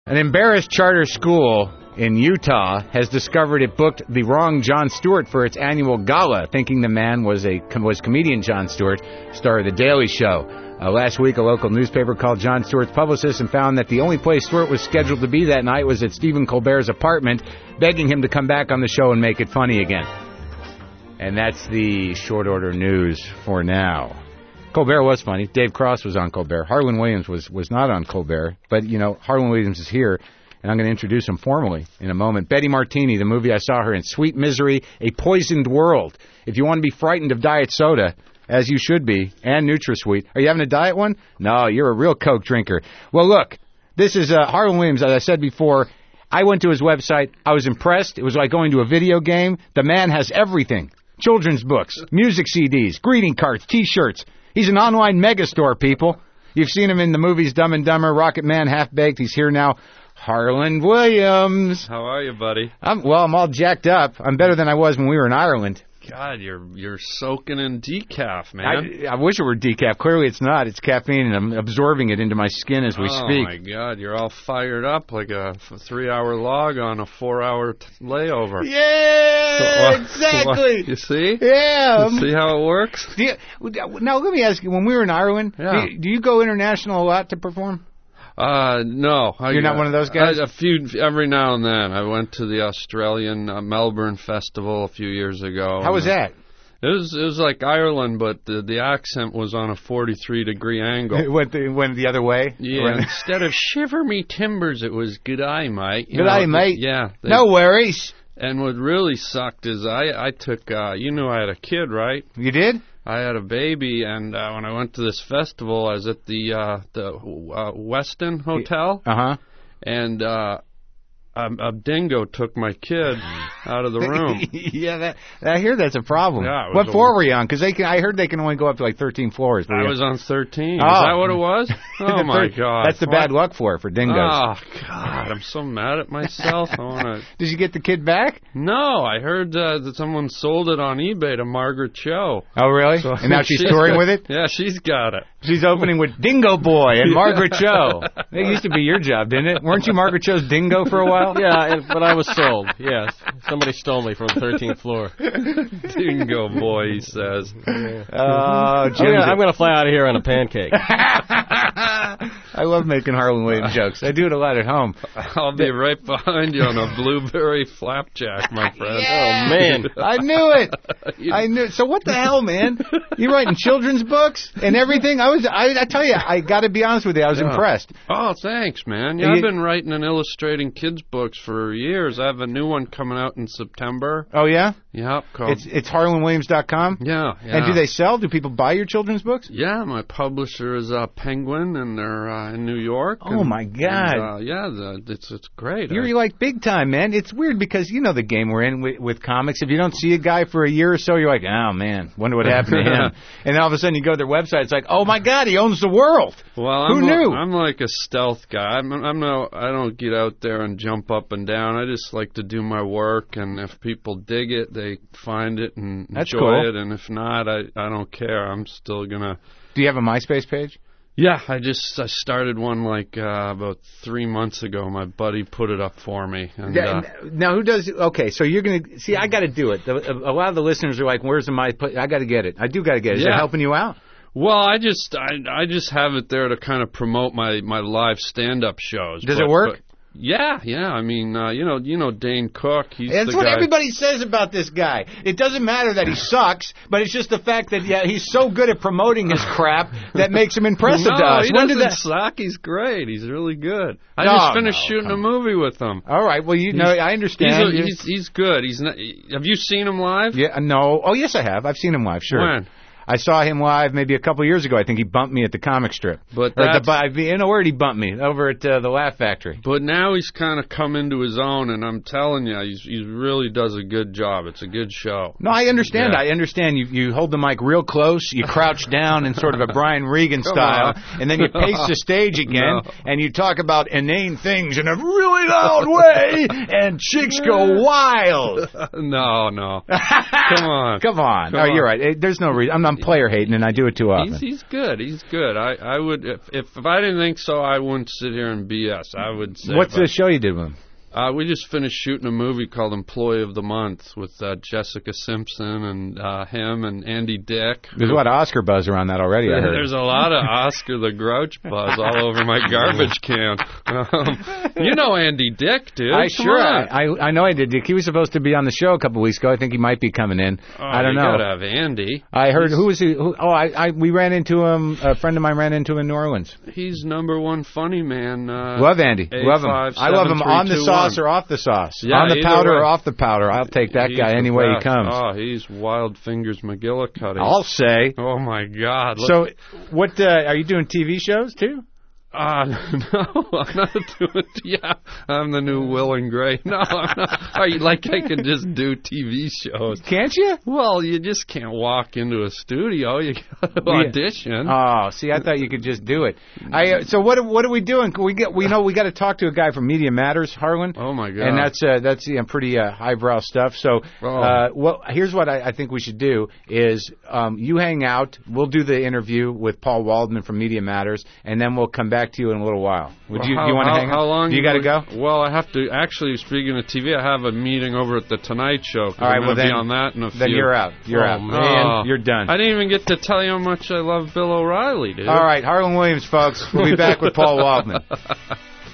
An embarrassed charter school in Utah has discovered it booked the wrong Jon Stewart for its annual gala, thinking the man was comedian Jon Stewart, star of The Daily Show. Last week, a local newspaper called Jon Stewart's publicist and found that the only place Stewart was scheduled to be that night was at Stephen Colbert's apartment, begging him to come back on the show and make it funny again. And that's the short order news for now. Colbert was funny. Dave Cross was on Colbert. Harlan Williams was not on Colbert. But, you know, Harlan Williams is here, and I'm going to introduce him formally in a moment. Betty Martini, the movie I saw her in, Sweet Misery, A Poisoned World. If you want to be frightened of diet soda, as you should be, and NutraSweet. Are you having a diet one? No, you're a real Coke drinker. Well, look, this is Harlan Williams, as I said before. I went to his website. I was impressed. It was like going to a video game. The man has everything. Children's books, music CDs, greeting cards, T-shirts. He's an online megastore, people. You've seen him in the movies Dumb and Dumber, Rocket Man, Half Baked. He's here now. Harlan Williams. How are you, buddy? I'm all jacked up. I'm better than I was when we were in Ireland. God, you're soaking in decaf, man. I wish it were decaf. Clearly it's not. It's caffeine, and I'm absorbing it into my skin as we speak. Oh, my God. You're all fired up like a 3-hour log on a 4-hour layover. Yeah, exactly. You see? Yeah. You see how it works? Now, let me ask you, when we were in Ireland, do you go international a lot to perform? No. You're not one of those guys? Every now and then. I went to the Australian Melbourne Festival a few years ago. How was that? It was like Ireland, but the accent was on a 43-degree angle. It went the other way? Yeah, instead of shiver me timbers, it was g'day, mate. G'day, mate. Yeah. No worries. And what really sucked is I took, you knew I had a kid, right? You did? I had a baby, and when I went to this festival, I was at the Westin Hotel. Uh-huh. And a dingo took my kid out of the room. Yeah, I hear that's a problem. Yeah, what floor were you on? Because I heard they can only go up to like 13 floors. I was on 13. Is that what it was? Oh, my God. That's the bad luck for dingoes. Oh, God. I'm so mad at myself. Did you get the kid back? No. I heard that someone sold it on eBay to Margaret Cho. Oh, really? So, and now she's touring with it? Yeah, she's got it. She's opening with Dingo Boy and Margaret Cho. It used to be your job, didn't it? Weren't you Margaret Cho's dingo for a while? Yeah, but I was sold, yes. Somebody stole me from the 13th floor. Dingo Boy, he says. I'm going to fly out of here on a pancake. I love making Harlan Williams jokes. I do it a lot at home. I'll be right behind you on a blueberry flapjack, my friend. Yeah. Oh, man. I knew it. I knew it. So what the hell, man? You writing children's books and everything? I tell you, I got to be honest with you, I was impressed. Oh, thanks, man. Yeah, I've been writing and illustrating kids' books for years. I have a new one coming out in September. Oh, yeah? Yep. It's harlanwilliams.com? Yeah. And do they sell? Do people buy your children's books? Yeah, my publisher is Penguin, and they're in New York. Oh, my God. It's great. You're like big time, man. It's weird because you know the game we're in with comics. If you don't see a guy for a year or so, you're like, oh, man, wonder what happened to him. And all of a sudden you go to their website, it's like, oh, my God, he owns the world. Well, who knew? I'm like a stealth guy. I don't get out there and jump up and down. I just like to do my work, and if people dig it, they find it and enjoy it. And if not, I don't care. I'm still gonna. Do you have a MySpace page? Yeah, I started one like about 3 months ago. My buddy put it up for me. And, now, who does? Okay, so you're gonna see. I got to do it. A lot of the listeners are like, "Where's the MySpace?" I got to get it. I do got to get it. Is it helping you out? Well, I just have it there to kind of promote my live stand-up shows. Does it work? Yeah. I mean, you know Dane Cook. That's what everybody says about this guy. It doesn't matter that he sucks, but it's just the fact that he's so good at promoting his crap that makes him impressive to us. He doesn't suck. He's great. He's really good. I just finished shooting a movie with him. All right. Well, I understand. He's good. He's not. Have you seen him live? Yeah. No. Oh, yes, I have. I've seen him live. Sure. When? I saw him live maybe a couple years ago. I think he bumped me at the comic strip. But where did he bump me? Over at the Laugh Factory. But now he's kind of come into his own, and I'm telling you, he really does a good job. It's a good show. No, I understand. Yeah. I understand. You hold the mic real close, you crouch down in sort of a Brian Regan style, and then you pace the stage again, and you talk about inane things in a really loud way, and chicks go wild. No. Come on. Oh, you're right. There's no reason. I'm I'm player hating, and I do it too often. He's good. He's good. I would if I didn't think so, I wouldn't sit here and BS. I would say. What's the show you did with him? We just finished shooting a movie called Employee of the Month with Jessica Simpson and him and Andy Dick. There's a lot of Oscar buzz around that already, I heard. There's a lot of Oscar the Grouch buzz all over my garbage can. You know Andy Dick, dude. I know Andy Dick. He was supposed to be on the show a couple weeks ago. I think he might be coming in. I don't know. You gotta have Andy. I heard. Who was he? We ran into him. A friend of mine ran into him in New Orleans. He's #1 funny man. Love Andy. Love him. I love him on the sauce or off the sauce. Yeah, on the powder or off the powder. I'll take that guy any way he comes. Oh, he's Wild Fingers McGillicuddy. I'll say. Oh, my God. So, what are you doing TV shows, too? No, I'm not doing. Yeah, I'm the new Will and Gray. No, I'm not. I can just do TV shows. Can't you? Well, you just can't walk into a studio. You got to audition. Oh, see, I thought you could just do it. So what are we doing? We got to talk to a guy from Media Matters, Harlan. Oh my God. And that's pretty highbrow stuff. So, well, here's what I think we should do is you hang out. We'll do the interview with Paul Waldman from Media Matters, and then we'll come back to you in a little while. You want to hang out? How long? You got to go? Well, I have to. Actually, speaking of TV, I have a meeting over at the Tonight Show. All right, well, then, be on that in a few. Then you're out. You're out. Man, you're done. I didn't even get to tell you how much I love Bill O'Reilly, dude. All right, Harlan Williams, folks. We'll be back with Paul Waldman.